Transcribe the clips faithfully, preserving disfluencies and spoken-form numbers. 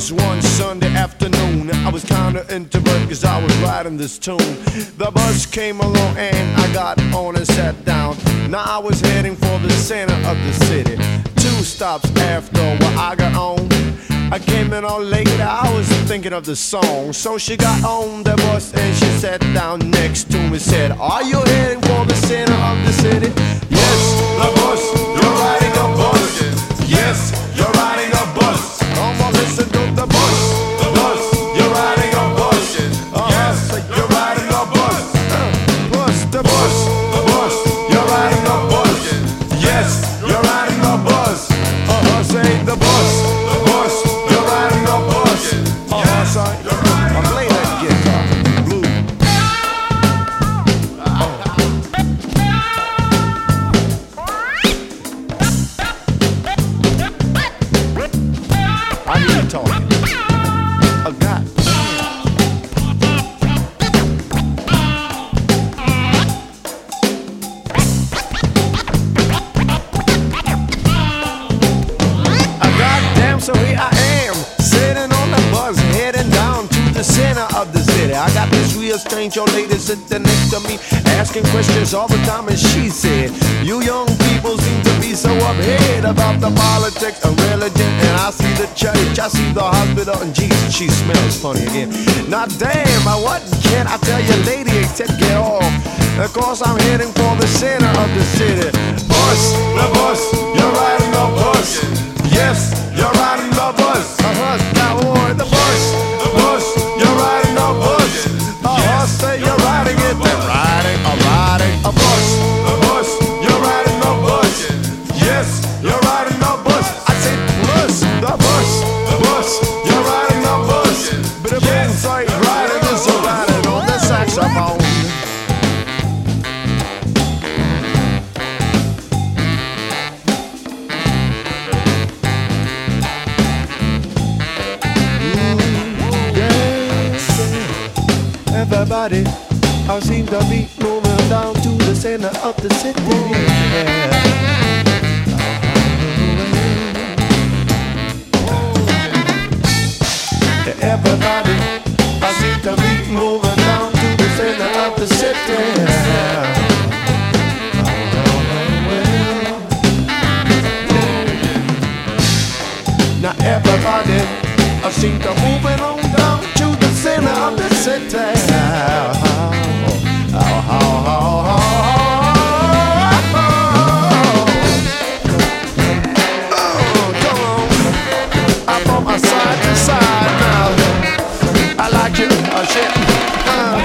was one Sunday afternoon. I was kinda introverted cause I was writing this tune. The bus came along and I got on and sat down. Now I was heading for the center of the city. Two stops after where I got on, I came in all late, I was thinking of the song. So she got on the bus and she sat down next to me. Said, are you heading for the center of the city? Yes, the bus, you're riding a bus. Yes, you're riding a bus. Come on, listen to the bus. The bus, you're riding a bus. Yes, you're riding a bus. Bus, the bus, the bus, you're riding a bus. Yes, you're riding a bus. Uh-huh, say the bus, the bus, you're riding a bus. Uh-huh, say, I play that guitar, blue. I hear you talking. Oh, God. Goddamn, so here I am, sitting on the bus, heading down to the center of the city. I got this real strange old lady sitting next to me, asking questions all the time, and she said, you young people seem to be so uphead about the politics and religion. And I see the church, I see the hospital, and Jesus, she smells funny again. Now damn, I what can I tell you, lady, except get off? Of course I'm heading for the center of the city. Bus, the bus, you're riding a bus. Yes, you're riding the bus. Uh-huh, now boy, the bus, the bus, you're riding a bus. Uh-huh, say you're riding it, they're riding, a riding a bus. The bus, you're riding a bus. Yes, you're riding a bus. I say bus, the bus, the bus, you're riding a bus. But the yes, like riding is a riding on the saxophone. Everybody, I seem to be moving down to the center of the city. Yeah. Everybody, I seem to be moving down to the center of the city. Now everybody, I seem to moving on down to the center of the city. Oh, oh, oh, oh, oh. Oh, come on. I'm on my side to side now. I like you, oh shit. Uh.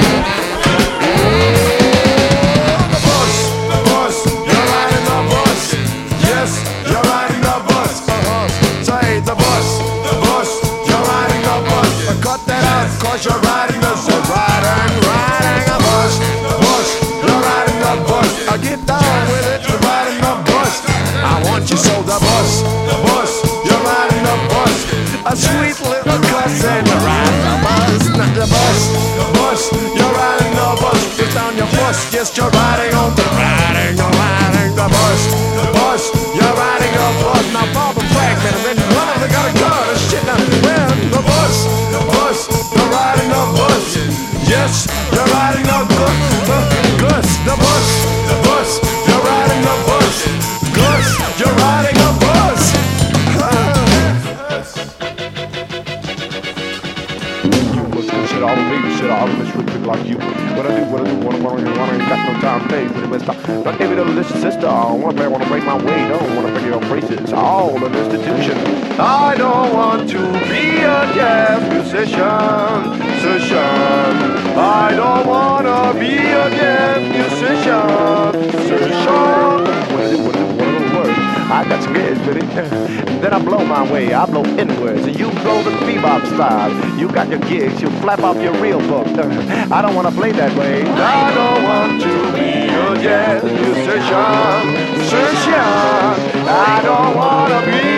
The bus, the bus, you're riding the bus. Yes, you're riding the bus. Uh-huh. Say the bus, the bus, you're riding the bus. Cut that out, cause you're riding the bus. Riding, riding a bus. The bus, you're riding the bus. I get down with it, you're riding the bus. I want you so the bus, the bus, you're riding the bus. A sweet little cuss and you're riding the bus. Not the bus, the bus, you're riding the bus. Get down your bus, yes, you're riding on the riding, you're riding the bus. The bus, you're riding a bus. Now Bob and Fragment, and then one of them got a gun and shit. Now well, the bus, the bus, you're riding the bus. Yes, you're riding the bus. Gus, the bus, the bus, you're riding the bus. Gus, you're riding a bus. Shit, all the baby shit, all of us restricted like you. What I do, what I do, what I want, what I ain't got no time to pay for the best time. Don't give me no little sister, I don't wanna pay, wanna break my way, don't wanna break your braces, all an institution. I don't want to be a jazz musician, musician. I don't wanna be a jazz musician, musician. What I do, what I do, what I do, words. I got scared with it. Then I blow my way, I blow inwards, and you blow the bebop style. You got your gigs, you flap off your real book. I don't want to play that way. I don't want to be a jazz musician, musician. I don't want to be